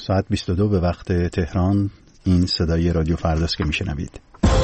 ساعت 22 به وقت تهران. این صدای رادیو فرداست که میشنوید.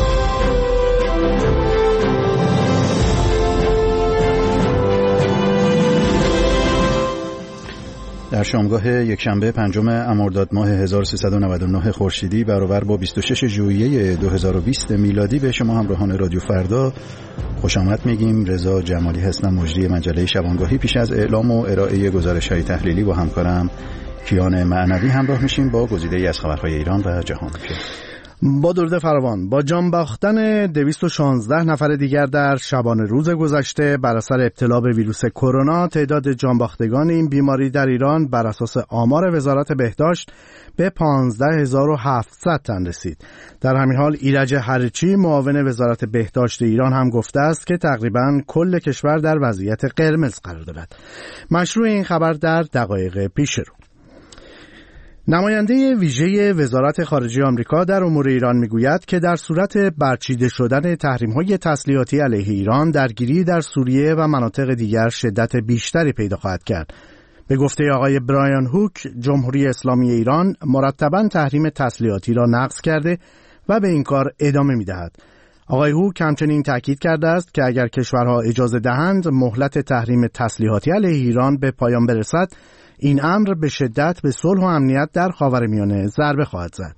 در شامگاه یکشنبه 5 مرداد ماه 1399 خورشیدی برابر با 26 ژوئیه 2020 میلادی به شما همراهان رادیو فردا خوش آمد میگیم. رضا جمالی هستم، مجری مجله شبانگاهی. پیش از اعلام و ارائه گزارش‌های تحلیلی با همکارم کیان معنوی همراه میشیم با گزیده‌ای از خبرهای ایران و جهان. با درود فراوان، با جان باختن 216 نفر دیگر در شبانه روز گذشته بر اثر ابتلا به ویروس کرونا، تعداد جان باختگان این بیماری در ایران بر اساس آمار وزارت بهداشت به 15700 تن رسید. در همین حال ایرج هرچی معاون وزارت بهداشت ایران هم گفته است که تقریباً کل کشور در وضعیت قرمز قرار دارد. مشروع این خبر در دقایق پیش رو. نماینده ویژه وزارت خارجه آمریکا در امور ایران میگوید که در صورت برچیده شدن تحریم‌های تسلیحاتی علیه ایران، درگیری در سوریه و مناطق دیگر شدت بیشتری پیدا خواهد کرد. به گفته آقای برایان هوک، جمهوری اسلامی ایران مرتباً تحریم تسلیحاتی را نقض کرده و به این کار ادامه می‌دهد. آقای هوک همچنین تاکید کرده است که اگر کشورها اجازه دهند مهلت تحریم تسلیحاتی علیه ایران به پایان برسد، این امر به شدت به صلح و امنیت در خاورمیانه ضربه خواهد زد.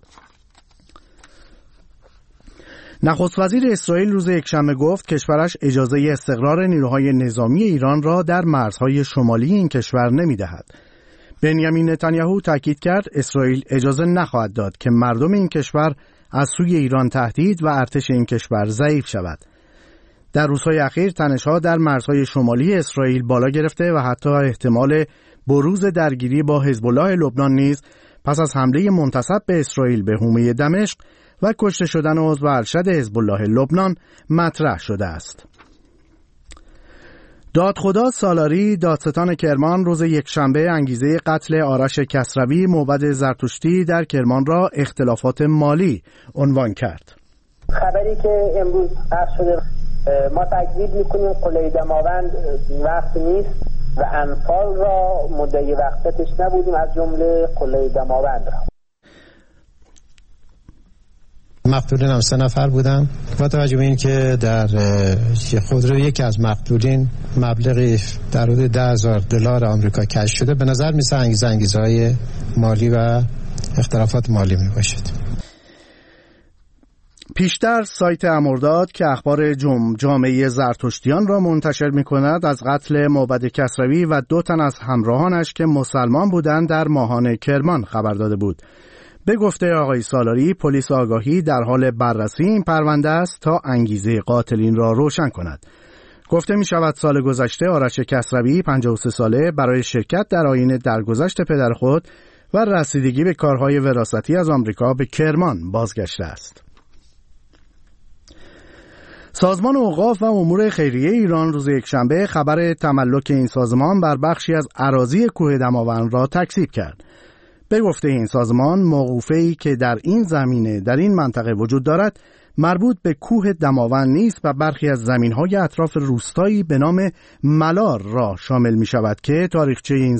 نخست وزیر اسرائیل روز یکشنبه گفت کشورش اجازه استقرار نیروهای نظامی ایران را در مرزهای شمالی این کشور نمی‌دهد. بنیامین نتانیاهو تاکید کرد اسرائیل اجازه نخواهد داد که مردم این کشور از سوی ایران تهدید و ارتش این کشور ضعیف شود. در روزهای اخیر تنش‌ها در مرزهای شمالی اسرائیل بالا گرفته و حتی احتمال بروز درگیری با حزب الله لبنان نیز پس از حمله منتصب به اسرائیل به حومه دمشق و کشته شدن عضو ارشد حزب الله لبنان مطرح شده است. دادخدا سالاری دادستان کرمان روز یکشنبه انگیزه قتل آرش کسروی موبد زرتشتی در کرمان را اختلافات مالی عنوان کرد. خبری که امروز پخش شده، ما تکذیب می‌کنیم. قله دماوند وقت نیست و انفال را مدعی وقتش نبودیم، از جمله قله دماوند را. مقتولین هم 3 نفر بودن. با توجه به این که در خودرو یکی از مقتولین مبلغی در حدود $10,000 آمریکا کشف شده، به نظر میسه انگیزه‌های مالی و اختلافات مالی می باشد. پیشتر سایت امرداد که اخبار جامعه زرتشتیان را منتشر می کند از قتل موبد کسروی و 2 تن از همراهانش که مسلمان بودند در ماهان کرمان خبر داده بود. به گفته آقای سالاری، پلیس آگاهی در حال بررسی این پرونده است تا انگیزه قاتلین را روشن کند. گفته می شود سال گذشته آرش کسروی 53 ساله برای شرکت در آیین درگذشت پدر خود و رسیدگی به کارهای وراثتی از آمریکا به کرمان بازگشته است. سازمان اوقاف و امور خیریه ایران روز یکشنبه خبر تملک این سازمان بر بخشی از اراضی کوه دماوند را تکذیب کرد. به گفته این سازمان، موقوفه‌ای که در این منطقه وجود دارد مربوط به کوه دماوند نیست و برخی از زمین‌های اطراف روستایی به نام ملار را شامل می‌شود که تاریخچه این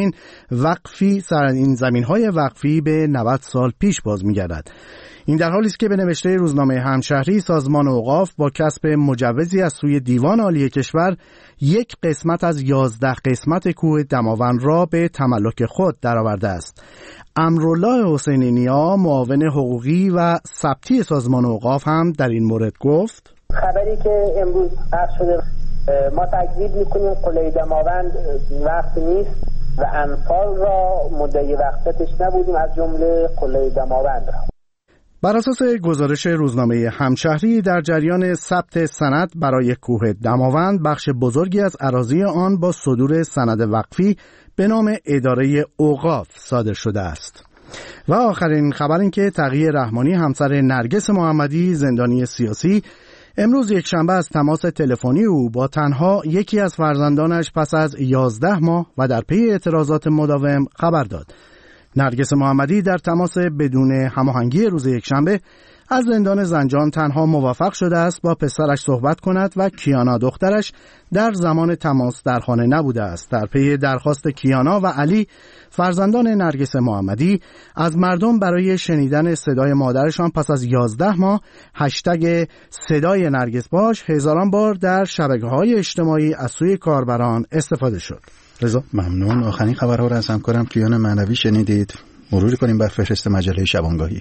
زمین‌های وقفی به 90 سال پیش باز می‌گردد. این در حالی است که به نوشته روزنامه همشهری، سازمان اوقاف با کسب مجوزی از سوی دیوان عالی کشور 1 قسمت از 11 قسمت کوه دماوند را به تملک خود درآورده است. امرالله حسینی نیا، معاون حقوقی و ثبتی سازمان اوقاف هم در این مورد گفت: خبری که امروز پخش شده، ما تکذیب می‌کنیم. قله دماوند وقت نیست و انفال را مدعی وقتش نبودیم، از جمله قله دماوند را. بر اساس گزارش روزنامه همشهری، در جریان ثبت سند برای کوه دماوند، بخش بزرگی از اراضی آن با صدور سند وقفی به نام اداره اوقاف صادر شده است. و آخرین خبر این که تقی رحمانی، همسر نرگس محمدی زندانی سیاسی، امروز یکشنبه از تماس تلفنی او با تنها یکی از فرزندانش پس از 11 ماه و در پی اعتراضات مداوم خبر داد. نرگس محمدی در تماس بدون هماهنگی روز یکشنبه از زندان زنجان تنها موفق شده است با پسرش صحبت کند و کیانا دخترش در زمان تماس در خانه نبوده است. در پی درخواست کیانا و علی فرزندان نرگس محمدی از مردم برای شنیدن صدای مادرشان پس از 11 ماه هشتگ صدای نرگس باش هزاران بار در شبکه‌های اجتماعی از سوی کاربران استفاده شد. رضا ممنون. آخرین خبرها را از همکارم کیان معنوی شنیدید. مروری کنیم بر فهرست مجله شبانگاهی.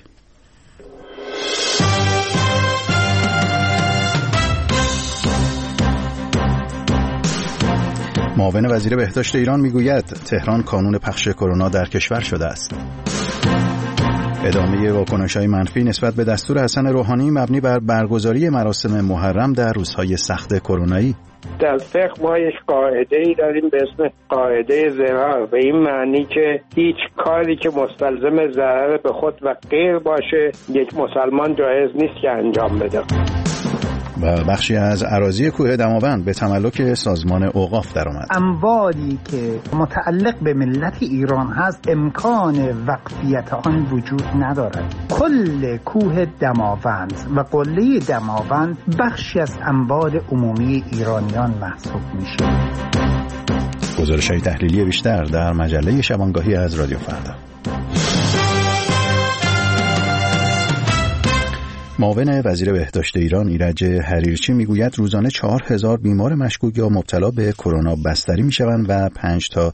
معاون وزیر بهداشت ایران میگوید تهران کانون پخش کرونا در کشور شده است. ادامه واکنش‌های منفی نسبت به دستور حسن روحانی مبنی بر برگزاری مراسم محرم در روزهای سخت کرونایی. در فقه ما یک قاعده‌ای داریم به اسم قاعده ضرر، به این معنی که هیچ کاری که مستلزم ضرر به خود و غیر باشه یک مسلمان جایز نیست که انجام بده. و بخشی از اراضی کوه دماوند به تملک سازمان اوقاف درآمد. اموالی که متعلق به ملت ایران هست امکان وقفیت آن وجود ندارد. کل کوه دماوند و قله دماوند بخشی از اموال عمومی ایرانیان محسوب میشه. گزارش‌های تحلیلی بیشتر در مجله شبانگاهی از رادیو فردا. معاون وزیر بهداشت ایران ایرج حریرچی میگوید روزانه 4000 بیمار مشکوک یا مبتلا به کرونا بستری میشوند و 5 تا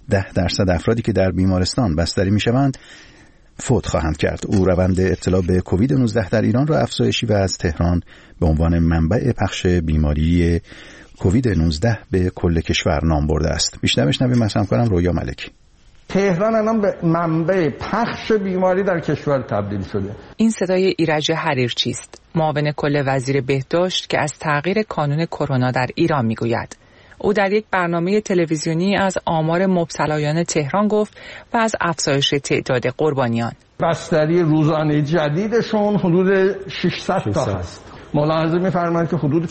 10% افرادی که در بیمارستان بستری میشوند فوت خواهند کرد. او روند ابتلا به کووید 19 در ایران را افزایشی و از تهران به عنوان منبع پخش بیماری کووید 19 به کل کشور نام برده است. بیشتر بشنویم از همکارم رویا ملکی. تهران الان به منبع پخش بیماری در کشور تبدیل شده. این صدای ایرج حریرچی است، معاون کل وزیر بهداشت که از تغییر کانون کرونا در ایران میگوید. او در یک برنامه تلویزیونی از آمار مبتلایان تهران گفت و از افزایش تعداد قربانیان. بستری روزانه جدیدشون حدود 600 تا هست. ملاحظه می‌فرمایید که حدود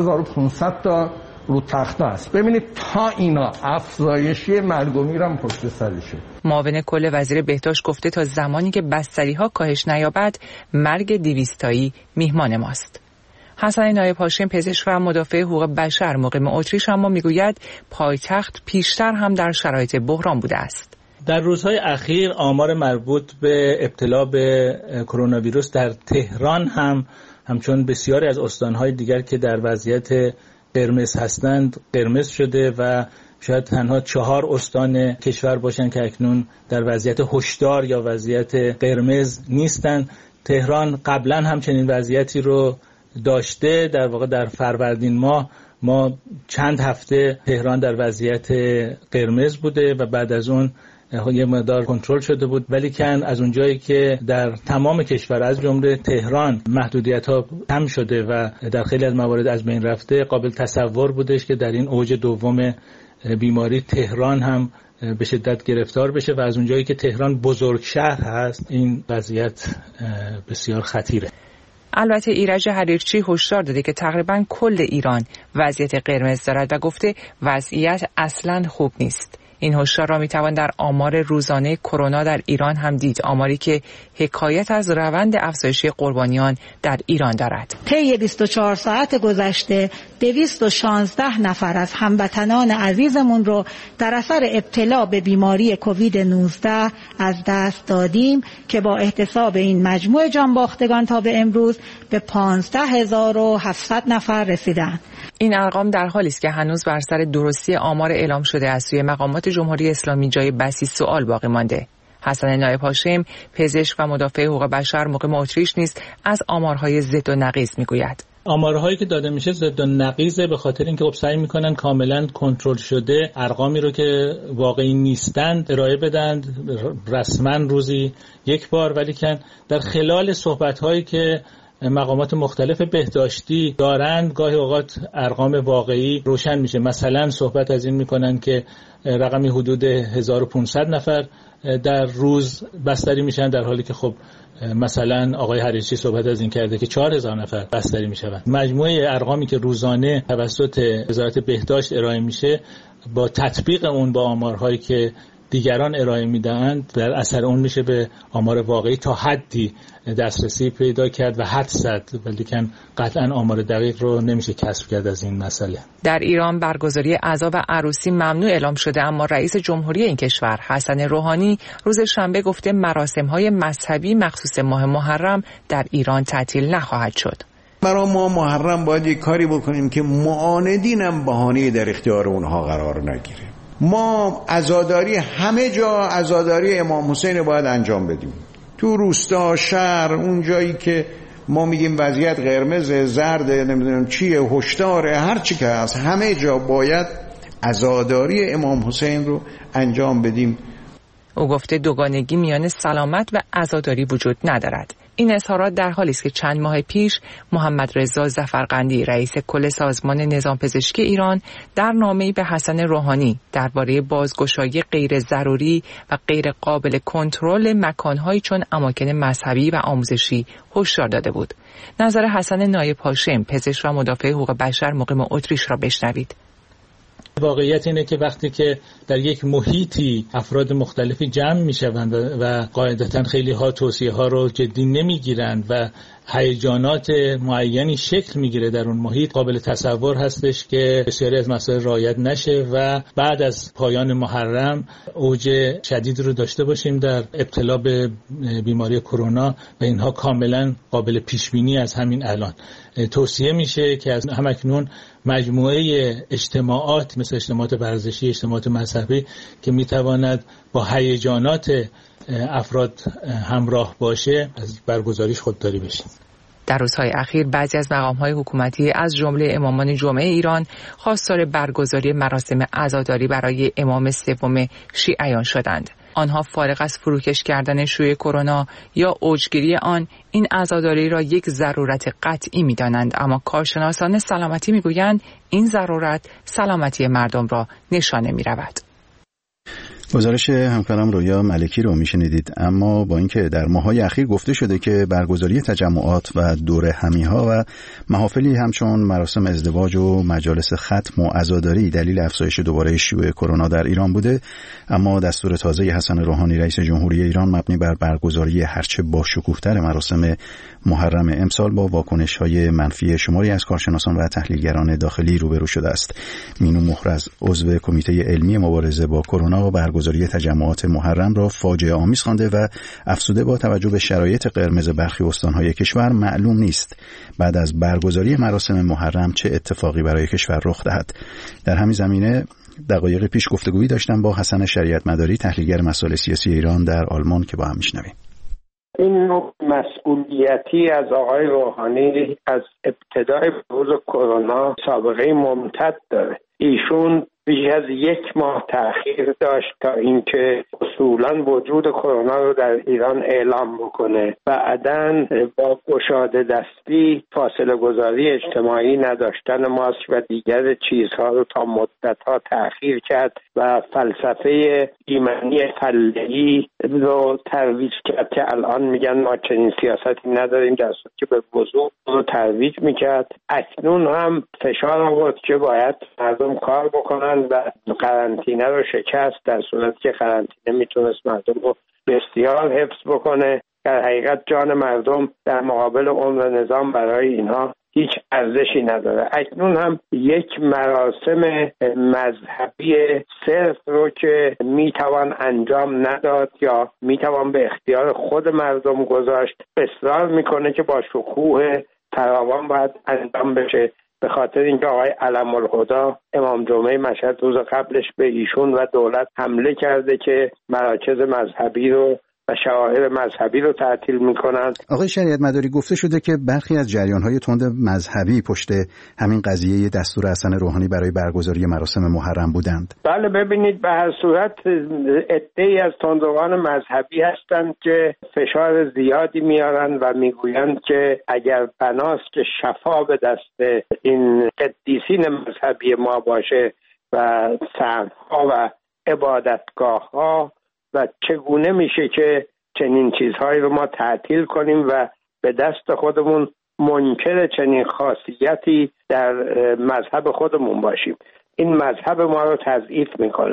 4500 تا رو تخته است. ببینید تا اینا افزایشی مرگ و میرم پشت سرشه. معاون کل وزیر بهداشت گفته تا زمانی که بستری‌ها کاهش نیابد مرگ 200 تایی میهمان ماست. حسن نایب هاشم پزشک و مدافع حقوق بشر مقیم اتریش اما میگوید پایتخت پیشتر هم در شرایط بحران بوده است. در روزهای اخیر آمار مربوط به ابتلا به کرونا ویروس در تهران همچون بسیاری از استان‌های دیگر که در وضعیت قرمز هستند قرمز شده و شاید تنها 4 استان کشور باشند که اکنون در وضعیت هشدار یا وضعیت قرمز نیستند. تهران قبلا هم چنین وضعیتی رو داشته. در واقع در فروردین ما چند هفته تهران در وضعیت قرمز بوده و بعد از اون یه مقدار کنترل شده بود، ولی کن از اونجایی که در تمام کشور از جمله تهران محدودیت‌ها کم شده و در خیلی از موارد از بین رفته، قابل تصور بودش که در این اوج دوم بیماری تهران هم به شدت گرفتار بشه و از اونجایی که تهران بزرگ شهر هست این وضعیت بسیار خطیره. البته ایرج حریرچی هشدار داده که تقریباً کل ایران وضعیت قرمز دارد و گفته وضعیت اصلاً خوب نیست. این هشدار را میتوان در آمار روزانه کرونا در ایران هم دید، آماری که حکایت از روند افزایشی قربانیان در ایران دارد. طی 24 ساعت گذشته 216 نفر از هموطنان عزیزمون رو در اثر ابتلا به بیماری کووید 19 از دست دادیم که با احتساب این مجموع جانباختگان تا به امروز به 15700 نفر رسیدند. این ارقام در حالی است که هنوز بر سر درستی آمار اعلام شده از سوی مقامات جمهوری اسلامی جای بسی سوال باقی مانده. حسن نایب هاشم پزشک و مدافع حقوق بشر مقیم اتریش نیز از آمارهای ضد و نقیض میگوید. آمارهایی که داده میشه ضد و نقیضه به خاطر اینکه سعی میکنن کاملا کنترل شده ارقامی رو که واقعی نیستند ارائه بدن رسما روزی یک بار، ولی که در خلال صحبت‌هایی که مقامات مختلف بهداشتی دارند گاهی اوقات ارقام واقعی روشن میشه. مثلا صحبت از این میکنن که رقمی حدود 1500 نفر در روز بستری میشن، در حالی که خب مثلا آقای حریرچی صحبت از این کرده که 4000 نفر بستری میشوند. مجموعه ارقامی که روزانه توسط وزارت بهداشت ارائه میشه با تطبیق اون با آمارهایی که دیگران ارائه میدهند در اثر اون میشه به آمار واقعی تا حدی دسترسی پیدا کرد و حد زد، ولی که قطعا آمار دقیق رو نمیشه کسب کرد از این مسئله. در ایران برگزاری عزا و عروسی ممنوع اعلام شده، اما رئیس جمهوری این کشور حسن روحانی روز شنبه گفته مراسم‌های مذهبی مخصوص ماه محرم در ایران تعطیل نخواهد شد. برای ما محرم باید یک کاری بکنیم که معاندین هم بهانه‌ای در اختیار اونها قرار نگیره. ما عزاداری همه جا عزاداری امام حسین باید انجام بدیم، تو روستا، شهر، اون جایی که ما میگیم وضعیت قرمز، زرد، نمیدونم چیه، هشداره، هر چی که هست، همه جا باید عزاداری امام حسین رو انجام بدیم. او گفته دوگانگی میان سلامت و عزاداری وجود ندارد. این اظهارات در حالی است که چند ماه پیش محمد رضا ظفرقندی رئیس کل سازمان نظام پزشکی ایران در نامه‌ای به حسن روحانی درباره بازگشایی غیر ضروری و غیر قابل کنترل مکان‌هایی چون اماکن مذهبی و آموزشی هشدار داده بود. نظر حسن نایب هاشم، پزشک و مدافع حقوق بشر مقیم اتریش را بشنوید. واقعیت اینه که وقتی که در یک محیطی افراد مختلفی جمع میشوند و قاعدتاً خیلی ها توصیه ها رو جدی نمیگیرند و هیجانات معینی شکل میگیره در اون محیط، قابل تصور هستش که بسیاری از مسائل رعایت نشه و بعد از پایان محرم اوج شدید رو داشته باشیم در ابتلا به بیماری کرونا و اینها کاملا قابل پیش بینی از همین الان. توصیه میشه که از همکنون مجموعه اجتماعات مثل اجتماعات ورزشی، اجتماعات مذهبی که میتواند با هیجانات افراد همراه باشه از برگزاریش خودداری بشیم. در روزهای اخیر بعضی از مقام‌های حکومتی از جمله امامان جمعه ایران خواستار برگزاری مراسم عزاداری برای امام سوم شیعیان شدند. آنها فارغ از فروکش کردن شیوع کرونا یا اوجگیری آن، این عزاداری را یک ضرورت قطعی می‌دانند، اما کارشناسان سلامتی می‌گویند این ضرورت سلامتی مردم را نشانه می‌رود. گزارش همکارم رویا ملکی رو میشنیدید. اما با اینکه در ماه‌های اخیر گفته شده که برگزاری تجمعات و دور همی‌ها و محافلی همچون مراسم ازدواج و مجالس ختم و عزاداری دلیل افزایش دوباره شیوع کرونا در ایران بوده، اما دستور تازه حسن روحانی رئیس جمهوری ایران مبنی بر برگزاری هرچه با شکوه‌تر مراسم محرم امسال با واکنش‌های منفی شماری از کارشناسان و تحلیلگران داخلی روبرو شده است. مینو مهرز عضو کمیته علمی مبارزه با کرونا برگزاری تجمعات محرم را فاجعه آمیز خوانده و افزوده با توجه به شرایط قرمز برخی استان‌های کشور معلوم نیست بعد از برگزاری مراسم محرم چه اتفاقی برای کشور رخ دهد. در همین زمینه دقایق پیش گفتگویی داشتم با حسن شریعت مداری، تحلیلگر مسائل سیاسی ایران در آلمان، که با هم میشنویم. این نوع مسئولیتی از آقای روحانی از ابتدای بروز کرونا سابقه ممتد داره. ایشون بیش از 1 ماه تأخیر داشت تا اینکه اصولاً وجود کرونا رو در ایران اعلام بکنه. بعداً با گشاده دستی، فاصله گذاری اجتماعی، نداشتن ماسک و دیگر چیزها رو تا مدت‌ها تأخیر کرد و فلسفه ایمنی فله‌ای رو ترویج کرد که الان میگن ما چنین سیاستی نداریم، در صورتی که به وضوح رو ترویج میکرد. اکنون هم فشار آورد که باید مردم کار بکنن و قرنطینه رو شکست، در صورتی که قرنطینه میتونست مردم رو بسیار حفظ بکنه. در حقیقت جان مردم در مقابل عمر نظام برای اینها هیچ ارزشی نداره. اکنون هم یک مراسم مذهبی صرف رو که میتوان انجام نداد یا میتوان به اختیار خود مردم گذاشت اصرار میکنه که با شکوه فراوان باید انجام بشه، به خاطر اینکه آقای علم الهدی امام جمعه مشهد روز قبلش به ایشون و دولت حمله کرده که مراکز مذهبی رو و شعائر مذهبی رو تعطیل میکنن. آقای شریعت مداری، گفته شده که برخی از جریان‌های تند مذهبی پشت همین قضیه دستور حسن روحانی برای برگزاری مراسم محرم بودند. بله، ببینید به هر صورت عده‌ای از تندروان مذهبی هستند که فشار زیادی میارن و میگویند که اگر بناست که شفا به دست این قدیسین مذهبی ما باشه و صحن‌ها و عبادتگاه‌ها و چگونه میشه که چنین چیزهایی رو ما تعطیل کنیم و به دست خودمون منکر چنین خاصیتی در مذهب خودمون باشیم. این مذهب ما رو تضعیف میکنه.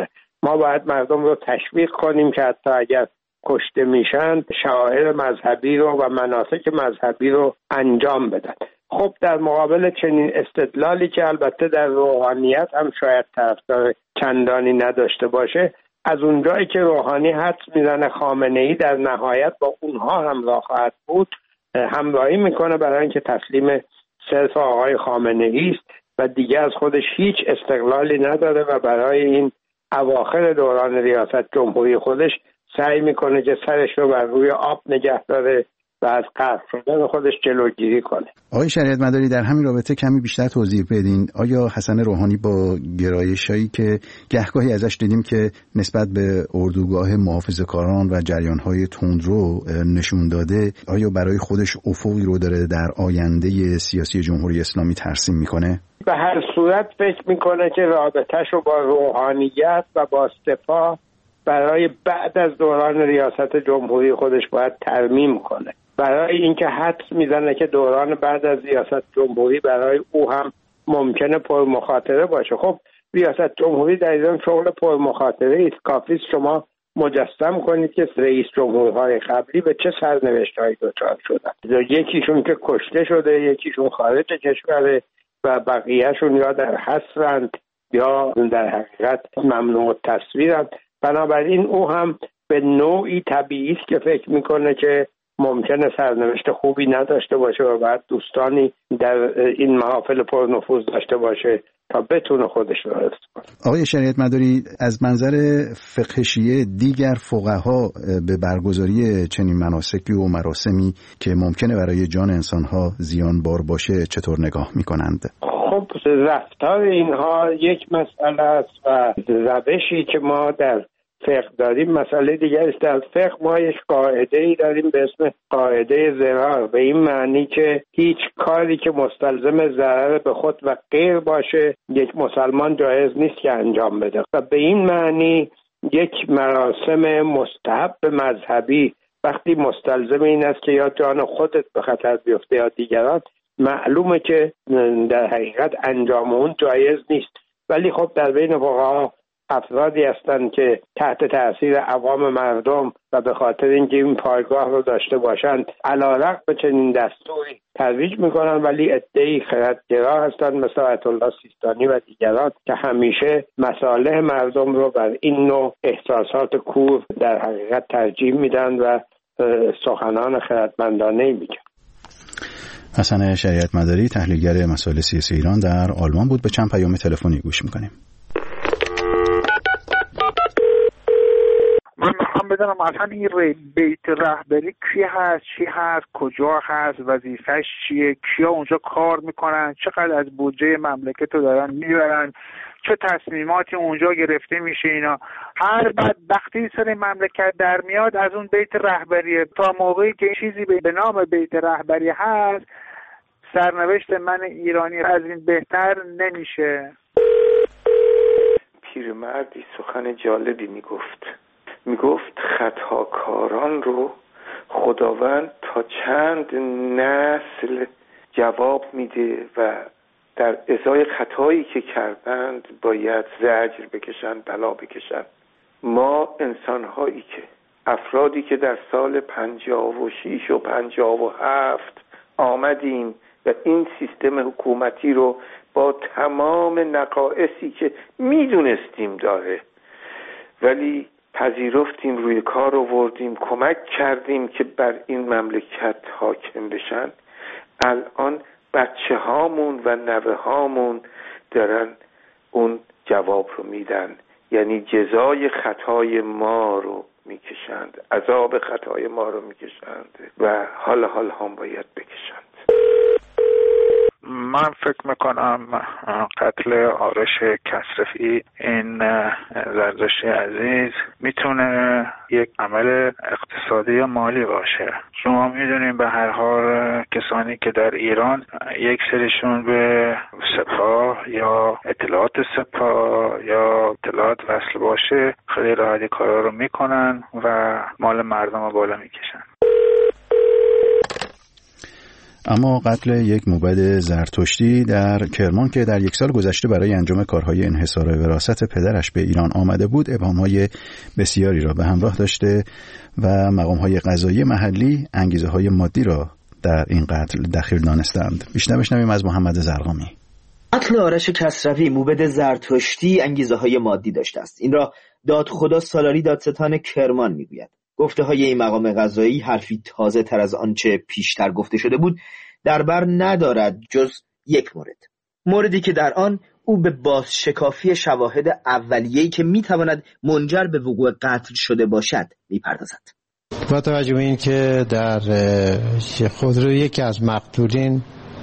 ما باید مردم رو تشویق کنیم که حتی اگر کشته میشن شعائر مذهبی رو و مناسک مذهبی رو انجام بدن. خب در مقابل چنین استدلالی که البته در روحانیت هم شاید طرفدار چندانی نداشته باشه، از اونجایی که روحانی حدس میزنه خامنه‌ای در نهایت با اونها همراه خواهد بود، همراهی میکنه برای اینکه تسلیم صرف آقای خامنه‌ای است و دیگه از خودش هیچ استقلالی نداره و برای این اواخر دوران ریاست جمهوری خودش سعی میکنه که سرش رو بر روی آب نگه داره و از غرق شدن خودش جلوگیری کنه. آقای شریعت مداری در همین رابطه کمی بیشتر توضیح بدین. آیا حسن روحانی با گرایشایی که گهگاهی ازش دیدیم که نسبت به اردوگاه محافظه‌کاران و جریان‌های تندرو نشون داده، آیا برای خودش افقی رو داره در آینده سیاسی جمهوری اسلامی ترسیم میکنه؟ به هر صورت فکر میکنه که رابطه‌ش رو با روحانیت و با سپاه برای بعد از دوران ریاست جمهوری خودش باید ترمیم کنه. برای اینکه حدس میزنه که دوران بعد از ریاست جمهوری برای او هم ممکنه پرمخاطره باشه. خب ریاست جمهوری در ایران شغل پرمخاطره است. کافی است شما مجسم کنید که رئیس جمهورهای قبلی به چه سرنوشت‌هایی دچار شدن. یکیشون که کشته شده، یکیشون خارج کشوره و بقیهشون یا در حصرند یا در حقیقت ممنوع تصویرند. بنابراین او هم به نوعی طبیعی است که فکر میکنه که ممکنه سرنوشت خوبی نداشته باشه و بعد دوستانی در این محافل پرنفوذ داشته باشه تا بتونه خودش رو حفظ کنه. آقای شریعت مداری، از منظر فقه شیعه دیگر فقها به برگزاری چنین مناسکی و مراسمی که ممکنه برای جان انسانها زیانبار باشه چطور نگاه میکنند؟ خب رفتار اینها یک مسئله است و روشی که ما در فقه داریم مسئله دیگر است. در فقه ما یک قاعده‌ای داریم به اسم قاعده ضرر، به این معنی که هیچ کاری که مستلزم ضرر به خود و غیر باشه یک مسلمان جایز نیست که انجام بده و به این معنی یک مراسم مستحب مذهبی وقتی مستلزم این است که یا جان خودت به خطر بیفته یا دیگران، معلومه که در حقیقت انجام اون جایز نیست. ولی خب در بین فقها افرادی هستند که تحت تاثیر عوام مردم و به خاطر اینکه این پایگاه رو داشته باشند علیرغم چنین دستوری ترویج میکنن، ولی عده‌ای خردگرا هستند مثل آیت الله سیستانی و دیگران که همیشه مصالح مردم رو بر این نوع احساسات کور در حقیقت ترجیح میدن و سخنان خردمندانه میگن. حسن شریعت مداری، تحلیلگر مسائل سیاسی ایران، در آلمان بود. به چند پیام تلفنی گوش میکنیم. من میخوام بدونم اصلا این بیت رهبری کی هست، چی هست، کجا هست، وظیفش چیه، کیا اونجا کار میکنن، چقدر از بودجه مملکت رو دارن میبرن، چه تصمیماتی اونجا گرفته میشه. اینا هر بدبختی سر مملکت در میاد از اون بیت رهبریه. تا موقعی که چیزی به نام بیت رهبری هست سرنوشت من ایرانی از این بهتر نمیشه. پیرمردی سخن جالبی میگفت خطاکاران رو خداوند تا چند نسل جواب میده و در ازای خطایی که کردند باید زجر بکشن، بلا بکشن. ما انسانهایی که افرادی که در سال 56 و 57 آمدیم و این سیستم حکومتی رو با تمام نقائصی که میدونستیم داره ولی پذیرفتیم، روی کار آوردیم، کمک کردیم که بر این مملکت حاکم بشن. الان بچه هامون و نوه هامون دارن اون جواب رو میدن، یعنی جزای خطای ما رو میکشند، عذاب خطای ما رو میکشند و حال هم باید بکشند. من فکر میکنم قتل آرش کسرفی، این زردشتی عزیز، میتونه یک عمل اقتصادی یا مالی باشه. شما میدونیم به هر حال کسانی که در ایران یک سریشون به سپاه یا اطلاعات سپاه یا اطلاعات وصل باشه خیلی راحتی کارا رو میکنن و مال مردم رو بالا میکشن. اما قتل یک موبد زرتشتی در کرمان که در یک سال گذشته برای انجام کارهای انحصار وراثت پدرش به ایران آمده بود ابهام‌های بسیاری را به همراه داشته و مقام‌های قضایی محلی انگیزه‌های مادی را در این قتل دخیل دانستند. بیشتر بشنویم از محمد زرقامی. قتل آرش کسروی موبد زرتشتی انگیزه‌های مادی داشته است. این را دادخدا سالاری دادستان کرمان میگوید. گفته‌های این مقام قضایی حرفی تازه تر از آنچه پیشتر گفته شده بود در بر ندارد جز یک موردی که در آن او به بازشکافی شواهد اولیه‌ای که میتواند منجر به وقوع قتل شده باشد میپردازد. با توجه به این که در خودروی یکی از مقتولین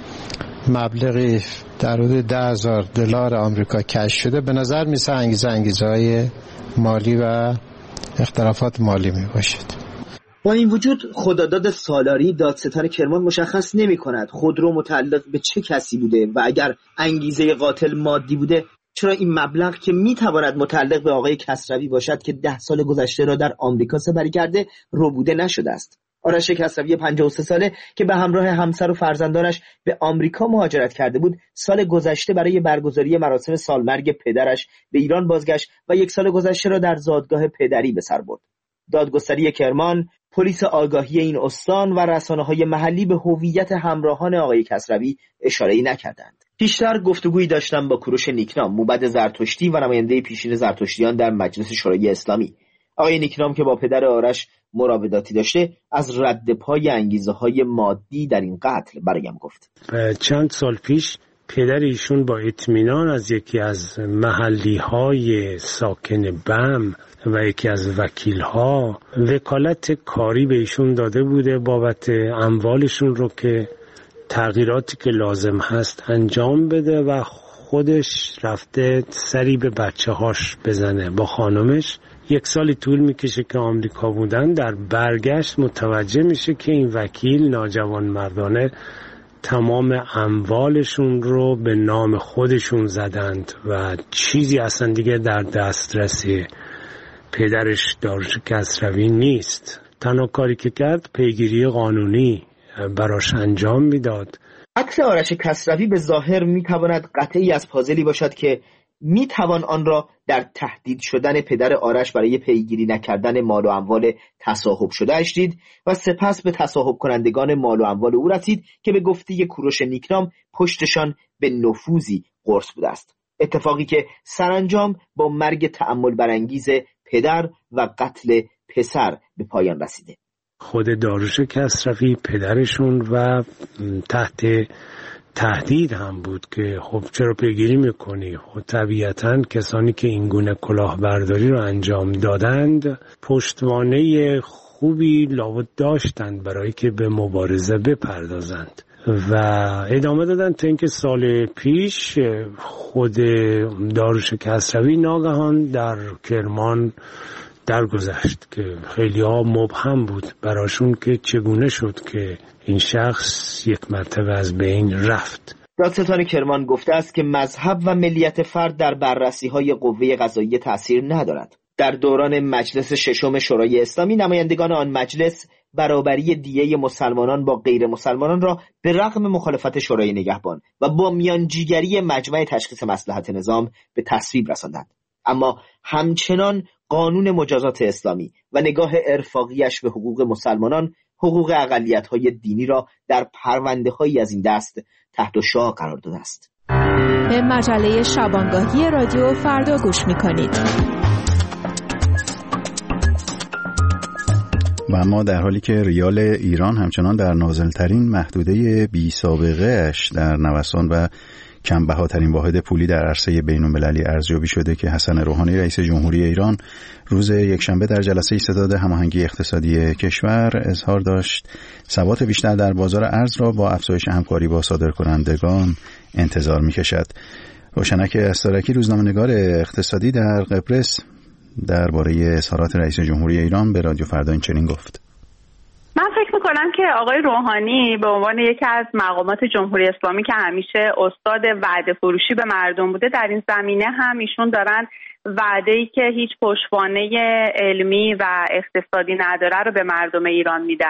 مبلغی در حدود $10,000 آمریکا کشف شده، به نظر میسه انگیزه‌های مالی و اختلافات مالی می باشد. با این وجود خداداد سالاری دادستان کرمان مشخص نمی کند خودرو متعلق به چه کسی بوده و اگر انگیزه قاتل مادی بوده چرا این مبلغ که می تواند متعلق به آقای کسروی باشد که 10 سال گذشته را در آمریکا سپری کرده ربوده نشده است. آرش کسروی 53 ساله که به همراه همسر و فرزندانش به آمریکا مهاجرت کرده بود سال گذشته برای برگزاری مراسم سالمرگ پدرش به ایران بازگشت و 1 سال گذشته را در زادگاه پدری به سر برد. دادگستری کرمان، پلیس آگاهی این استان و رسانه‌های محلی به هویت همراهان آقای کسروی اشاره‌ای نکردند. پیشتر گفتگویی داشتم با کوروش نیکنام، موبد زرتشتی و نماینده پیشین زرتشتیان در مجلس شورای اسلامی. آقای نیکنام که با پدر آرش مراوداتی داشته از رد پای انگیزه‌های مادی در این قتل برایم گفت. چند سال پیش پدر ایشون با اطمینان از یکی از محلی‌های ساکن بم و یکی از وکیل‌ها وکالت کاری به ایشون داده بوده بابت اموالشون رو که تغییراتی که لازم هست انجام بده و خودش رفته سری به بچه‌هاش بزنه با خانمش. 1 سالی طول میکشه که آمریکا بودن، در برگشت متوجه میشه که این وکیل ناجوان مردانه تمام اموالشون رو به نام خودشون زدند و چیزی اصلا دیگه در دسترس پدرش داروش کسروی نیست. تنها کاری که کرد پیگیری قانونی براش انجام میداد. قتل آرش کسروی به ظاهر میتواند قطعی از پازلی باشد که میتوان آن را در تهدید شدن پدر آرش برای پیگیری نکردن مال و اموال تصاحب شده اش دید و سپس به تصاحب کنندگان مال و اموال او رسید که به گفته کوروش نیکنام پشتشان به نفوذی قرص بوده است. اتفاقی که سرانجام با مرگ تأمل برانگیز پدر و قتل پسر به پایان رسیده. خود داروش کسروی پدرشون و تحت تهدید هم بود که خب چرا پیگیری میکنی؟ خب طبیعتاً کسانی که این گونه کلاهبرداری رو انجام دادند پشتوانه خوبی لابد داشتند برای که به مبارزه بپردازند و ادامه دادن تا اینکه سال پیش خود داروش کسروی ناگهان در کرمان درگذشت که خیلی ها مبهم بود براشون که چگونه شد که این شخص یک مرتبه از بین رفت. دادستان کرمان گفته است که مذهب و ملیت فرد در بررسی‌های قوه قضاییه تأثیر ندارد. در دوران مجلس ششم شورای اسلامی نمایندگان آن مجلس برابری دیه مسلمانان با غیر مسلمانان را به رغم مخالفت شورای نگهبان و با میانجیگری مجمع تشخیص مصلحت نظام به تصویب رساندند. اما همچنان قانون مجازات اسلامی و نگاه ارفاقیش به حقوق مسلمانان حقوق اقلیت‌های دینی را در پرونده‌هایی از این دست تحت شعاع قرار داده است. به مجله شبانگاهی رادیو فردا گوش می‌کنید. و اما در حالی که ریال ایران همچنان در نازل‌ترین محدوده بی سابقه اش در نوسان و کم بهاترین واحد پولی در عرصه بین‌المللی ارزیابی شده که حسن روحانی رئیس جمهوری ایران روز یکشنبه در جلسه ستاد هماهنگی اقتصادی کشور اظهار داشت ثبات بیشتر در بازار ارز را با افزایش همکاری با صادرکنندگان انتظار می‌کشد. روشنک استارکی روزنامه‌نگار اقتصادی در قبرس درباره اظهارات رئیس جمهوری ایران به رادیو فردا این چنین گفت: من فکر میکنم که آقای روحانی به عنوان یکی از مقامات جمهوری اسلامی که همیشه استاد وعده فروشی به مردم بوده، در این زمینه هم ایشون دارن وعده‌ای که هیچ پشتوانه علمی و اقتصادی نداره رو به مردم ایران میدن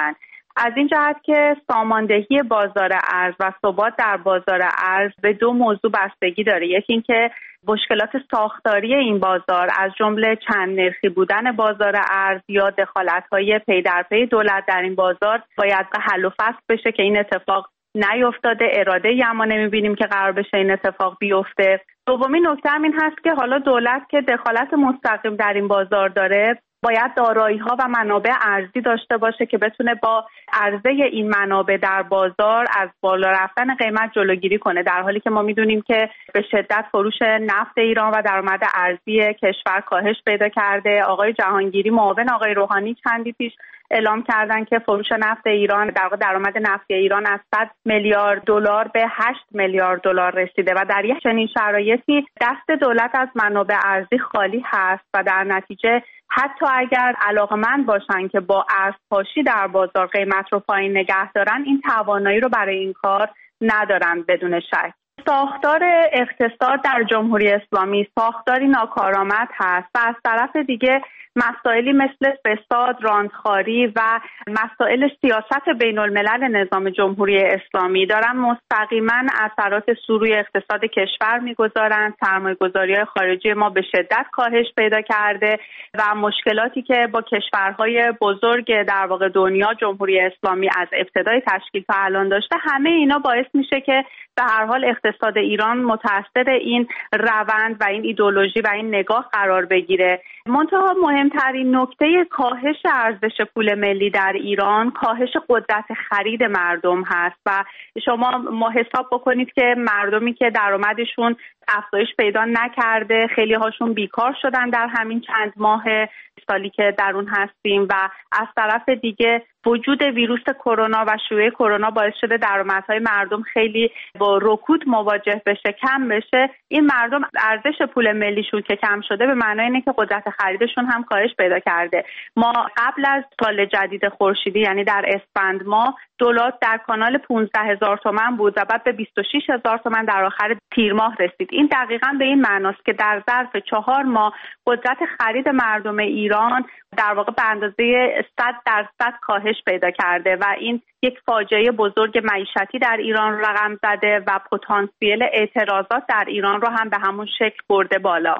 از این جهت که ساماندهی بازار ارز و ثبات در بازار ارز به دو موضوع بستگی داره. یکی این که مشکلات ساختاری این بازار از جمله چند نرخی بودن بازار ارز یا دخالت‌های پی در پی دولت در این بازار باید حل و فصل بشه که این اتفاق نیفتاده. اراده‌ای اما نمی‌بینیم که قرار بشه این اتفاق بیفته. دومین نکته هم این هست که حالا دولت که دخالت مستقیم در این بازار داره باید دارایی‌ها و منابع ارزی داشته باشه که بتونه با عرضه این منابع در بازار از بالا رفتن قیمت جلوگیری کنه، در حالی که ما می‌دونیم که به شدت فروش نفت ایران و درآمد ارزی کشور کاهش پیدا کرده. آقای جهانگیری معاون آقای روحانی چندی پیش اعلام کردن که فروش نفت ایران در واقع درآمد نفتی ایران از 100 میلیارد دلار به 8 میلیارد دلار رسیده و در یک چنین شرایطی دست دولت از منابع ارزی خالی هست و در نتیجه حتی اگر علاقمند باشن که با ارزپاشی در بازار قیمت رو پایین نگه دارن، این توانایی رو برای این کار ندارن بدون شک. ساختار اقتصاد در جمهوری اسلامی ساختاری ناکارآمد هست و از طرف دیگه مسائلی مثل فساد، راندخواری و مسائل سیاست بین الملل نظام جمهوری اسلامی دارن مستقیما اثرات سوروی اقتصاد کشور میگذارن. سرمایه‌گذاری‌های خارجی ما به شدت کاهش پیدا کرده و مشکلاتی که با کشورهای بزرگ در واقع دنیا جمهوری اسلامی از ابتدای تشکیل تا الان داشته، همه اینا باعث میشه که به هر حال اقتصاد ایران متأثر این روند و این ایدئولوژی و این نگاه قرار بگیره. منتها مهمترین نکته کاهش ارزش پول ملی در ایران کاهش قدرت خرید مردم هست و شما حساب بکنید که مردمی که درآمدشون افزایش پیدا نکرده، خیلی هاشون بیکار شدن در همین چند ماه سالی که در اون هستیم و از طرف دیگه وجود ویروس کرونا و شیوع کرونا باعث شده درآمدهای مردم خیلی با رکود مواجه بشه، کم بشه. این مردم ارزش پول ملیشون که کم شده به معنای اینه که قدرت خریدشون هم کاهش پیدا کرده. ما قبل از سال جدید خورشیدی یعنی در اسفند ماه دلار در کانال 15,000 تومان بود و بعد به 26,000 تومان در آخر تیر ماه رسید. این دقیقاً به این معناست که در ظرف 4 ماه قدرت خرید مردم ایران در واقع به اندازه 100% کاهش پیدا کرده و این یک فاجعه بزرگ معیشتی در ایران رقم زده و پتانسیل اعتراضات در ایران رو هم به همون شکل برده بالا.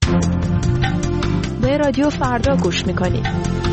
به رادیو فردا گوش میکنید.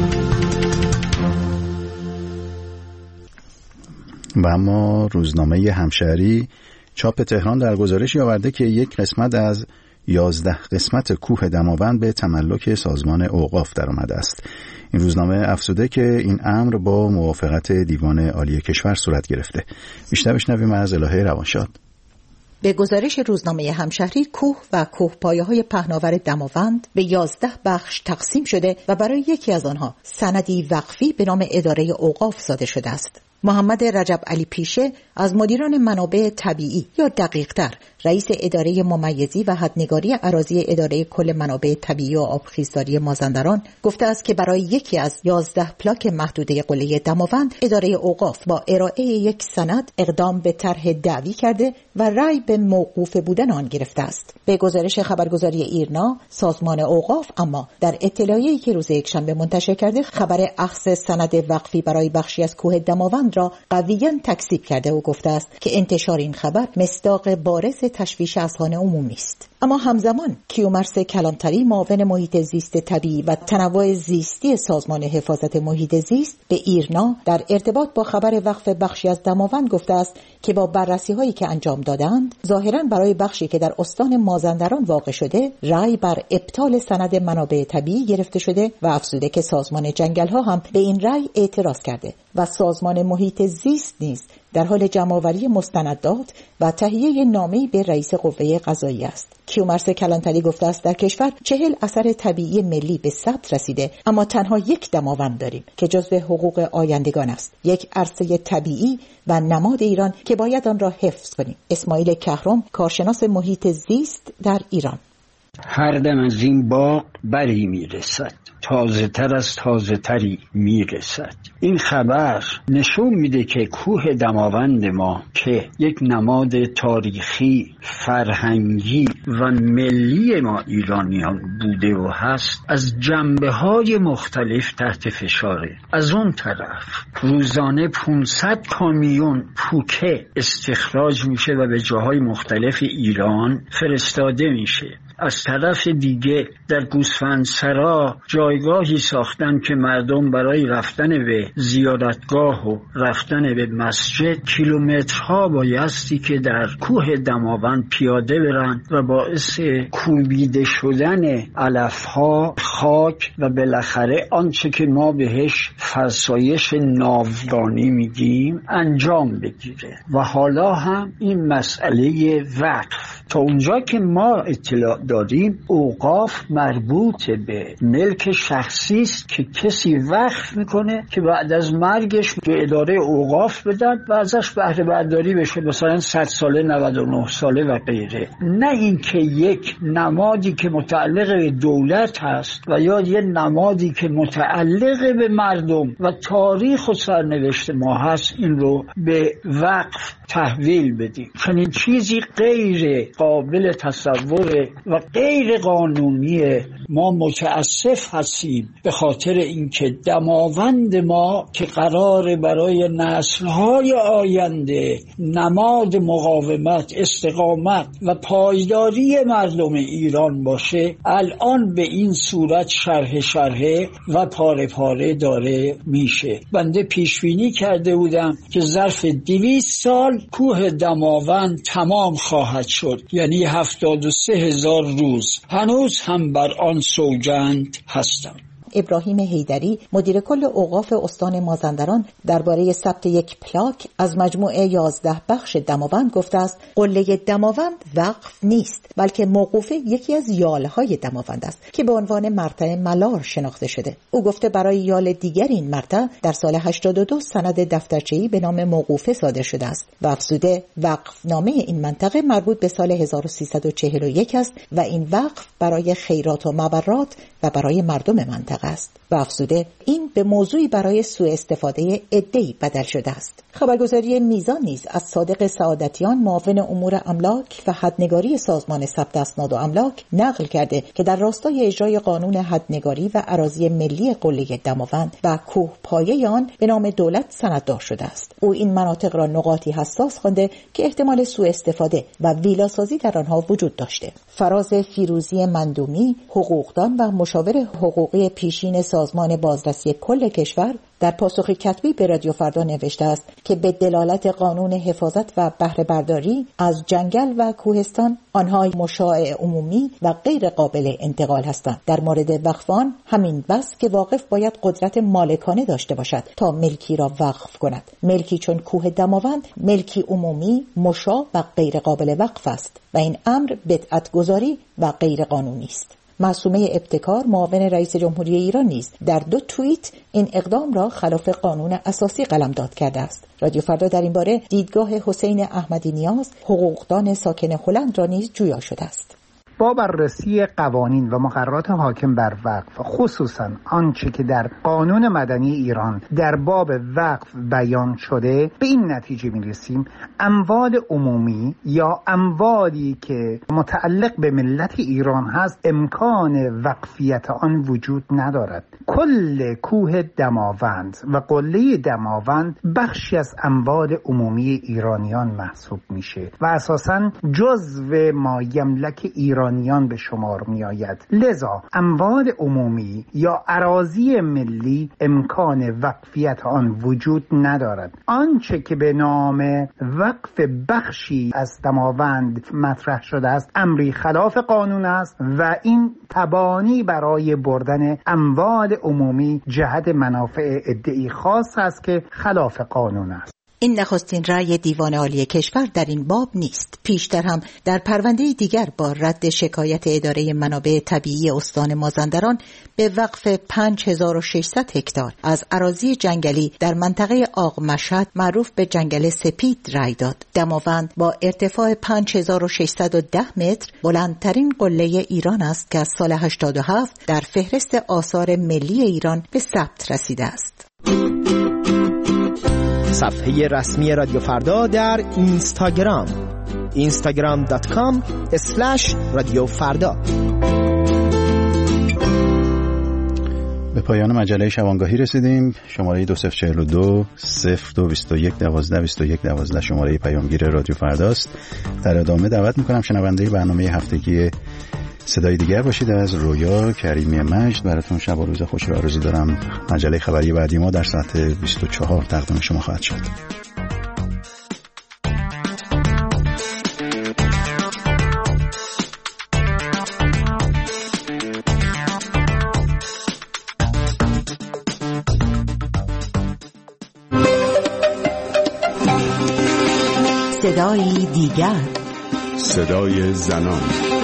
و اما روزنامه همشهری چاپ تهران در گزارشی آورده که یک قسمت از 11 قسمت کوه دماوند به تملک سازمان اوقاف درآمده است. این روزنامه افزوده که این امر با موافقت دیوان عالی کشور صورت گرفته. بیشتر بشنویم از الهه روانشاد. به گزارش روزنامه همشهری کوه و کوهپایه‌های پهناور دماوند به 11 بخش تقسیم شده و برای یکی از آنها سندی وقفی به نام اداره اوقاف صادر شده است. محمد رجب علی پیشه از مدیران منابع طبیعی یا دقیق‌تر رئیس اداره ممیزی و حدنگاری اراضی اداره کل منابع طبیعی و آبخیزداری مازندران گفته است که برای یکی از 11 پلاک محدوده قله دماوند اداره اوقاف با ارائه یک سند اقدام به طرح دعوی کرده و رأی به موقوف بودن آن گرفته است. به گزارش خبرگزاری ایرنا سازمان اوقاف اما در اطلاعیه‌ای که روز یکشنبه منتشر کرده خبر اخذ سند وقفی برای بخشی از کوه دماوند را قویاً تکذیب کرده و گفته است که انتشار این خبر مصداق بارز تشویش اذهان عمومی است. اما همزمان کیومرث کلانتری معاون محیط زیست طبیعی و تنوع زیستی سازمان حفاظت محیط زیست به ایرنا در ارتباط با خبر وقف بخشی از دماوند گفته است که با بررسی‌هایی که انجام دادند ظاهراً برای بخشی که در استان مازندران واقع شده رأی بر ابطال سند منابع طبیعی گرفته شده و افزوده که سازمان جنگل‌ها هم به این رأی اعتراض کرده و سازمان محیط زیست نیز در حال جمع‌آوری مستندات و تهیه نامه‌ای به رئیس قوه قضاییه است. کیومرث کلانتری گفته است در کشور 40 اثر طبیعی ملی به ثبت رسیده، اما تنها یک دماوند داریم که جزو حقوق آیندگان است، یک عرصه طبیعی و نماد ایران که باید آن را حفظ کنیم. اسماعیل کهرم، کارشناس محیط زیست در ایران: هر دم از این باغ بری میرسد، تازه تر از تازه تری میرسد. این خبر نشون میده که کوه دماوند ما که یک نماد تاریخی، فرهنگی و ملی ما ایرانیان بوده و هست، از جنبه‌های مختلف تحت فشاره. از اون طرف روزانه 500 کامیون پوکه استخراج میشه و به جاهای مختلف ایران فرستاده میشه. از طرف دیگه در گوسفندسرا جایگاهی ساختن که مردم برای رفتن به زیارتگاه و رفتن به مسجد کیلومترها بایستی که در کوه دماوند پیاده برن و باعث کوبیده شدن علفها، خاک و بالاخره آنچه که ما بهش فرسایش ناودانی میگیم انجام بگیره. و حالا هم این مسئله وقف، تا اونجا که ما اطلاع داریم اوقاف مربوط به ملک شخصی است که کسی وقف میکنه که بعد از مرگش به اداره اوقاف بدن و ازش بهره برداری بشه، مثلا 100 ساله، 99 ساله و غیره. نه اینکه یک نمادی که متعلق به دولت هست و یا یک نمادی که متعلق به مردم و تاریخ و سرنوشت ما هست این رو به وقف تحویل بدیم. چنین چیزی غیر قابل تصوره و غیر قانونیه. ما متاسف هستیم به خاطر اینکه دماوند ما که قرار برای نسل‌های آینده نماد مقاومت، استقامت و پایداری مردم ایران باشه، الان به این صورت شرح و پاره پاره داره میشه. بنده پیشبینی کرده بودم که ظرف 200 سال کوه دماوند تمام خواهد شد، یعنی 73,000 روز. هنوز هم بر آن سوگند هستم. ابراهیم حیدری مدیر کل اوقاف استان مازندران درباره ثبت یک پلاک از مجموعه 11 بخش دماوند گفته است قله دماوند وقف نیست، بلکه موقوفه یکی از یالهای دماوند است که به عنوان مرتع ملار شناخته شده. او گفته برای یال دیگر این مرتع در سال 82 سند دفترچه‌ای به نام موقوفه صادر شده است و افزوده وقفنامه این منطقه مربوط به سال 1341 است و این وقف برای خیرات و مبرات و برای مردم منطقه است. و افزوده این به موضوعی برای سوء استفاده عده‌ای بدل شده است. خبرگزاری میزان نیز از صادق سعادتیان معاون امور املاک و حدنگاری سازمان ثبت اسناد و املاک نقل کرده که در راستای اجرای قانون حدنگاری و اراضی ملی قله دماوند و کوه پایه آن به نام دولت سنددار شده است. او این مناطق را نقاطی حساس خوانده که احتمال سوء استفاده و ویلاسازی در آنها وجود داشته. فراز فیروزی مندومی، حقوقدان و مشاور حقوقی پیشین سازمان بازرسی کل کشور در پاسخ کتبی به رادیو فردا نوشته است که به دلالت قانون حفاظت و بهره برداری از جنگل و کوهستان آنها مشاع عمومی و غیر قابل انتقال هستند. در مورد وقفان همین بس که واقف باید قدرت مالکانه داشته باشد تا ملکی را وقف کند. ملکی چون کوه دماوند ملکی عمومی، مشاع و غیر قابل وقف است و این امر بدعت گذاری و غیر قانونی است. معصومه ابتکار معاون رئیس جمهوری ایران نیز در 2 توییت این اقدام را خلاف قانون اساسی قلمداد کرده است. رادیو فردا در این باره دیدگاه حسین احمدی نیاز، حقوقدان ساکن هلند را نیز جویا شده است. با بررسی قوانین و مقررات حاکم بر وقف، خصوصا آنچه که در قانون مدنی ایران در باب وقف بیان شده، به این نتیجه می‌رسیم اموال عمومی یا اموالی که متعلق به ملت ایران هست امکان وقفیت آن وجود ندارد. کل کوه دماوند و قله دماوند بخشی از اموال عمومی ایرانیان محسوب میشه و اساساً جزو ما یملک ایرانیان به شمار می آید. لذا اموال عمومی یا اراضی ملی امکان وقفیت آن وجود ندارد. آنچه که به نام وقف بخشی از دماوند مطرح شده است امری خلاف قانون است و این تبانی برای بردن اموال عمومی جهت منافع عده‌ای خاص است که خلاف قانون است. این نخستین رأی دیوان عالی کشور در این باب نیست. پیشتر هم در پرونده دیگر با رد شکایت اداره منابع طبیعی استان مازندران به وقف 5600 هکتار از اراضی جنگلی در منطقه آق مشهد معروف به جنگل سپید رأی داد. دماوند با ارتفاع 5610 متر بلندترین قله ایران است که از سال 87 در فهرست آثار ملی ایران به ثبت رسیده است. صفحه رسمی رادیو فردا در اینستاگرام instagram.com/رادیو فردا. به پایان مجله شبانگاهی رسیدیم. شماره 2042 0221 12 21 12 شماره پیامگیر رادیو فرداست. در ادامه دعوت میکنم شنونده برنامه هفتگی صدای دیگر باشید. از رویا کریمی مجد براتون شب و روز خوشی رو آرزو دارم. مجله خبری بعدی ما در ساعت 24 تقدیم شما خواهد شد. صدای دیگر، صدای زنان.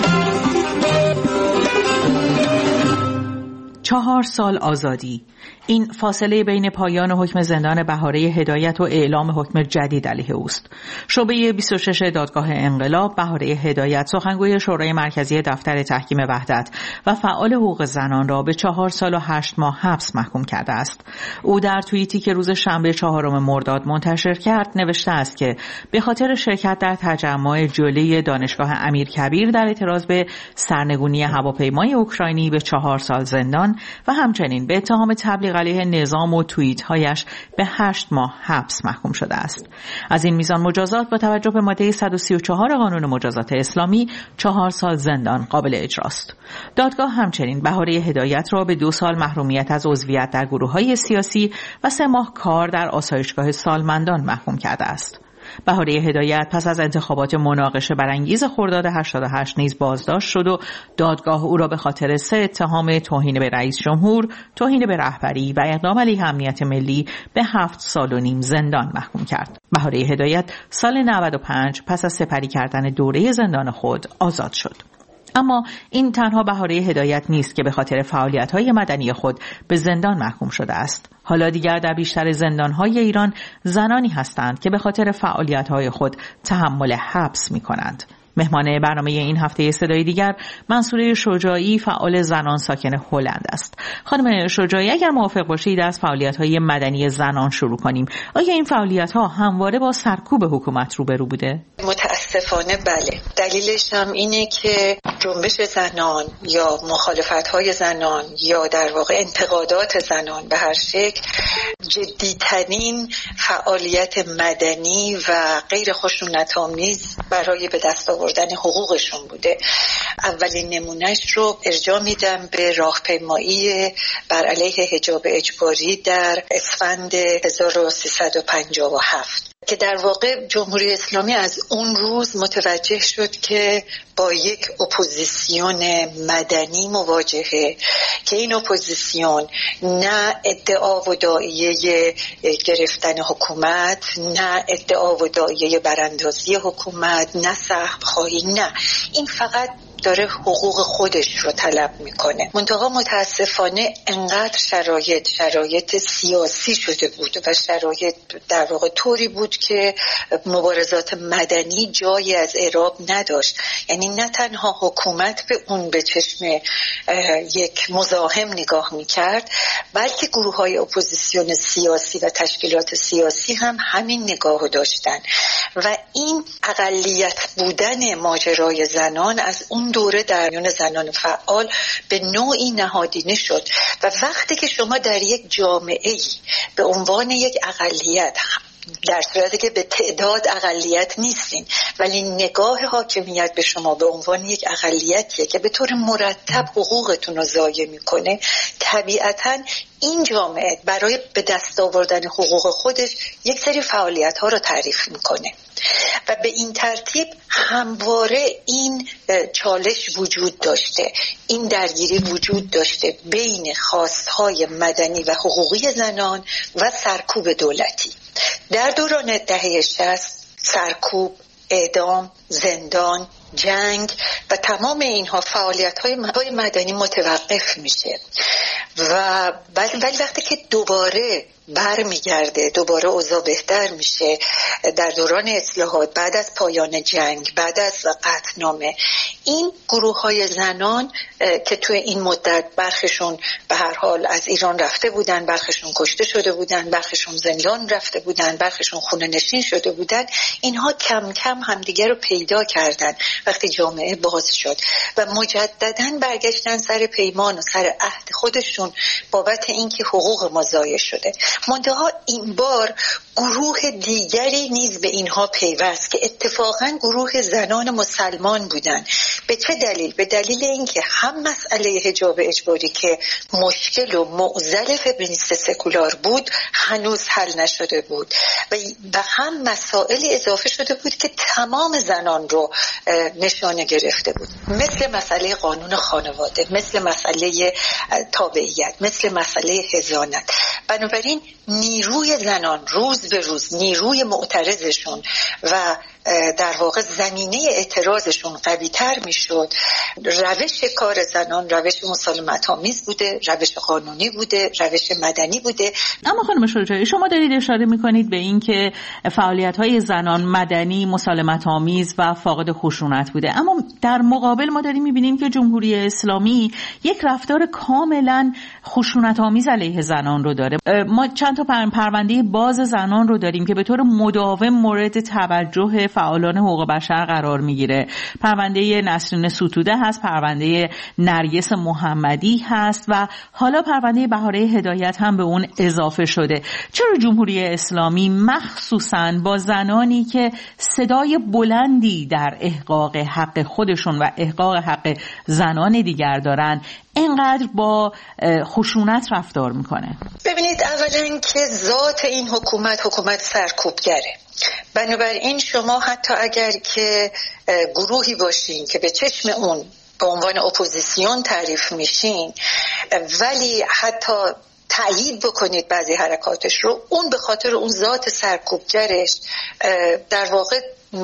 4 سال آزادی، این فاصله بین پایان حکم زندان بهاره هدایت و اعلام حکم جدید علیه اوست. شعبه 26 دادگاه انقلاب بهاره هدایت، سخنگوی شورای مرکزی دفتر تحکیم وحدت و فعال حقوق زنان را به 4 سال و 8 ماه حبس محکوم کرده است. او در توییتی که روز شنبه 4 مرداد منتشر کرد نوشته است که به خاطر شرکت در تجمع جلوی دانشگاه امیرکبیر در اعتراض به سرنگونی هواپیمای اوکراینی به 4 سال زندان و همچنین به اتهام تبلیغ علیه نظام و توییت‌هایش به 8 ماه حبس محکوم شده است. از این میزان مجازات با توجه به ماده 134 قانون مجازات اسلامی 4 سال زندان قابل اجراست. دادگاه همچنین بهاره هدایت را به 2 سال محرومیت از عضویت در گروه‌های سیاسی و 3 ماه کار در آسایشگاه سالمندان محکوم کرده است. بهاره هدایت پس از انتخابات مناقشه برانگیز خرداد 88 نیز بازداشت شد و دادگاه او را به خاطر 3 اتهام توهین به رئیس جمهور، توهین به رهبری و اقدام علیه امنیت ملی به 7 سال و نیم زندان محکوم کرد. بهاره هدایت سال 95 پس از سپری کردن دوره زندان خود آزاد شد. اما این تنها بهاره هدایت نیست که به خاطر فعالیت‌های مدنی خود به زندان محکوم شده است. حالا دیگر در بیشتر زندان‌های ایران زنانی هستند که به خاطر فعالیت‌های خود تحمل حبس می‌کنند. مهمان برنامه این هفته صدای دیگر منصوره شجاعی، فعال زنان ساکن هلند است. خانم شجاعی، اگر موافق باشید از فعالیت‌های مدنی زنان شروع کنیم. آیا این فعالیت‌ها همواره با سرکوب حکومت روبرو بوده؟ متاسفانه بله. دلیلش هم اینه که جنبش زنان یا مخالفت‌های زنان یا در واقع انتقادات زنان به هر شکل جدی‌ترین فعالیت مدنی و غیر خشونت‌آمیز برای به دست آوردن حقوقشون بوده. اولین نمونهش رو ارجاع میدم به راهپیمایی بر علیه حجاب اجباری در اسفند 1357 که در واقع جمهوری اسلامی از اون روز متوجه شد که با یک اپوزیسیون مدنی مواجهه که این اپوزیسیون نه ادعا و داعیه گرفتن حکومت، نه ادعا و داعیه براندازی حکومت، نه سهم خواهی، نه، این فقط داره حقوق خودش رو طلب میکنه. منتها متاسفانه انقدر شرایط سیاسی شده بود و شرایط در واقع طوری بود که مبارزات مدنی جایی از اعراب نداشت. یعنی نه تنها حکومت به اون به چشم یک مزاحم نگاه میکرد، بلکه گروه‌های اپوزیسیون سیاسی و تشکیلات سیاسی هم همین نگاه داشتن و این اقلیت بودن ماجرای زنان از اون دوره در میان زنان فعال به نوعی نهادینه شد و وقتی که شما در یک جامعه‌ای به عنوان یک اقلیت، در صورتی که به تعداد اقلیت نیستین ولی نگاه حاکمیت به شما به عنوان یک اقلیتیه که به طور مرتب حقوقتون رو ضایع میکنه، طبیعتاً این جامعه برای به دست آوردن حقوق خودش یک سری فعالیت ها رو تعریف میکنه و به این ترتیب همواره این چالش وجود داشته، این درگیری وجود داشته بین خواستهای مدنی و حقوقی زنان و سرکوب دولتی. در دوران دهه 60 سرکوب، اعدام، زندان، جنگ و تمام اینها فعالیت‌های مدنی متوقف میشه و ولی وقتی که دوباره برمیگرده، دوباره اوضاع بهتر میشه در دوران اصلاحات، بعد از پایان جنگ، بعد از قطعنامه، این گروه‌های زنان که توی این مدت برخشون به هر حال از ایران رفته بودن، برخشون کشته شده بودن، برخشون زندان رفته بودن، برخشون خونه نشین شده بودن، اینها کم کم همدیگه رو پیدا کردن وقتی جامعه باز شد و مجدداً برگشتن سر پیمان و سر عهد خودشون بابت اینکه حقوق ما ضایع شده. منتها این بار گروه دیگری نیز به اینها پیوست که اتفاقاً گروه زنان مسلمان بودن. به چه دلیل؟ به دلیل اینکه هم مسئله حجاب اجباری که مشکل و معضل فمینیست سکولار بود هنوز حل نشده بود و هم مسائلی اضافه شده بود که تمام زنان رو نشانه گرفته بود، مثل مسئله قانون خانواده، مثل مسئله تابعیت، مثل مسئله حضانت. بنابراین نیروی زنان روز به روز، نیروی معترضشون و در واقع زمینه اعتراضشون قوی تر می شد. روش کار زنان روش مسالمت آمیز بوده، روش قانونی بوده، روش مدنی بوده. اما خانم شجاعی، شما دارید اشاره می کنید به این که فعالیت های زنان مدنی، مسالمت آمیز و فاقد خشونت بوده، اما در مقابل ما داریم می بینیم که جمهوری اسلامی یک رفتار کاملا خشونت آمیز علیه زنان رو داره. ما چند تا پرونده باز زنان رو داریم که به طور مداوم مورد توجه فعالان حقوق بشر قرار میگیره. پرونده نسرین ستوده هست، پرونده نرگس محمدی هست و حالا پرونده بهاره هدایت هم به اون اضافه شده. چرا جمهوری اسلامی مخصوصاً با زنانی که صدای بلندی در احقاق حق خودشون و احقاق حق زنان دیگر دارن اینقدر با خشونت رفتار میکنه؟ ببینید، اولا که ذات این حکومت سرکوبگره. بنابراین شما حتی اگر که گروهی باشین که به چشم اون به عنوان اپوزیسیون تعریف میشین، ولی حتی تأیید بکنید بعضی حرکاتش رو، اون به خاطر اون ذات سرکوبگرش در واقع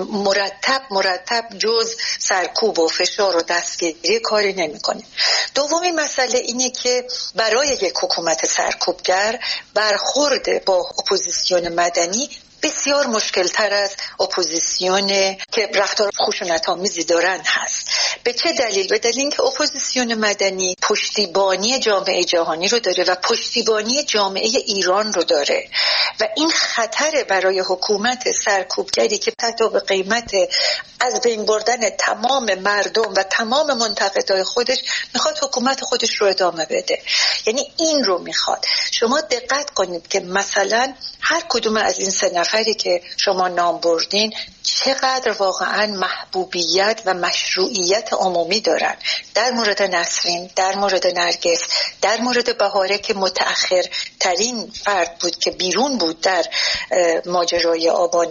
مرتب جز سرکوب و فشار و دستگیری کاری نمی‌کنه. دومی مسئله اینه که برای یک حکومت سرکوبگر برخورد با اپوزیسیون مدنی بسیار مشکل تر از اپوزیسیون که رفتار خشونت‌آمیزی دارن هست. به چه دلیل؟ به دلیل اینکه اپوزیسیون مدنی پشتیبانی جامعه جهانی رو داره و پشتیبانی جامعه ایران رو داره و این خطر برای حکومت سرکوبگری که حتی به قیمت از بین بردن تمام مردم و تمام منتقدای خودش میخواد حکومت خودش رو ادامه بده. یعنی این رو میخواد. شما دقت کنید که مثلا هر کدوم از این سه نفری که شما نام بردین چقدر واقعا محبوبیت و مشروعیت عمومی دارن. در مورد نسرین، در مورد نرگس، در مورد بهاره که متأخر ترین فرد بود که بیرون بود در ماجرای آبان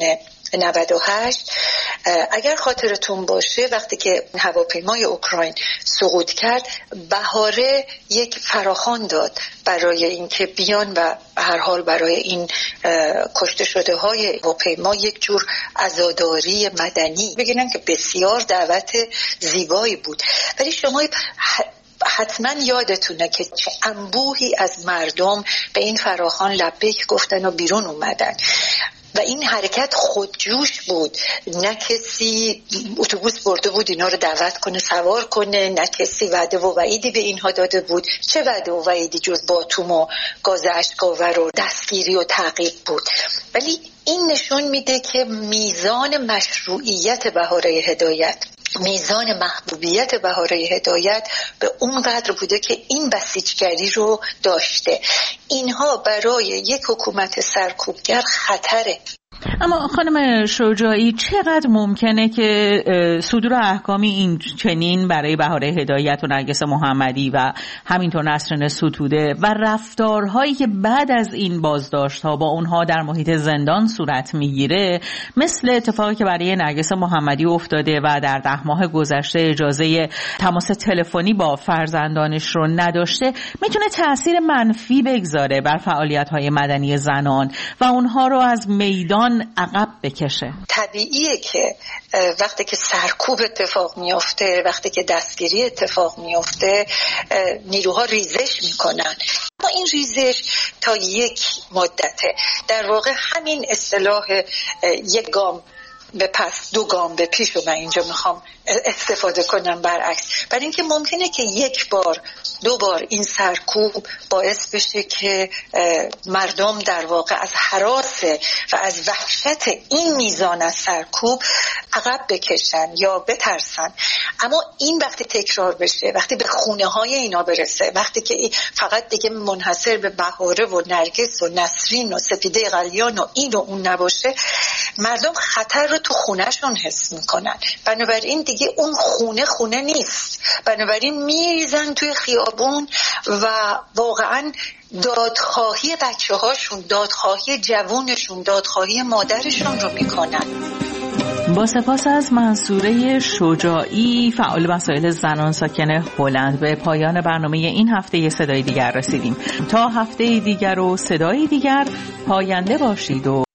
98. اگر خاطرتون باشه وقتی که هواپیمای اوکراین سقوط کرد، بهاره یک فراخوان داد برای اینکه بیان و هر حال برای این کشته شده های هواپیما یک جور عزاداری مدنی بگیرن که بسیار دعوت زیبایی بود. ولی شما حتما یادتونه که چه انبوهی از مردم به این فراخوان لبیک گفتن و بیرون اومدن و این حرکت خودجوش بود. نه کسی اتوبوس برده بود اینا رو دعوت کنه سوار کنه، نه کسی وعده و وعیدی به اینها داده بود. چه وعده و وعیدی جز باتوم و گاز اشک‌آور و دستگیری و تعقیب بود. ولی این نشون میده که میزان مشروعیت بهاره هدایت، میزان محبوبیت بهاره هدایت به اون قدر بوده که این بسیجگری رو داشته. اینها برای یک حکومت سرکوبگر خطره. اما خانم شجاعی، چقدر ممکنه که صدور احکامی این چنین برای بهاره هدایت و نرگس محمدی و همینطور نسرین ستوده و رفتارهایی که بعد از این بازداشت‌ها با اونها در محیط زندان صورت میگیره، مثل اتفاقی که برای نرگس محمدی افتاده و در 10 ماه گذشته اجازه تماس تلفنی با فرزندانش رو نداشته میتونه تأثیر منفی بگذاره بر فعالیت‌های مدنی زنان و اونها رو از میدان عقب بکشه. طبیعیه که وقتی که سرکوب اتفاق میفته، وقتی که دستگیری اتفاق میفته، نیروها ریزش میکنن. اما این ریزش تا یک مدته، در واقع همین اصطلاح یک گام به پس 2 گام به پیش رو من اینجا میخوام استفاده کنم برعکس، برای اینکه ممکنه که 1 بار 2 بار این سرکوب باعث بشه که مردم در واقع از هراس و از وحشت این میزان از سرکوب عقب بکشن یا بترسن. اما این وقتی تکرار بشه، وقتی به خونه های اینا برسه، وقتی که فقط دیگه منحصر به بهاره و نرگس و نسرین و سپیده قلیان و این و اون نباشه، مردم خطر رو تو خونهشون حس میکنن. بنابراین دیگه اون خونه نیست، بنابراین میریزن توی خیابون و واقعا دادخواهی بچه هاشون، دادخواهی جوونشون، دادخواهی مادرشون رو میکنن. با سپاس از منصوره شجاعی، فعال مسائل زنان ساکن هلند، به پایان برنامه این هفته صدای دیگر رسیدیم. تا هفته دیگر و صدای دیگر، پاینده باشید و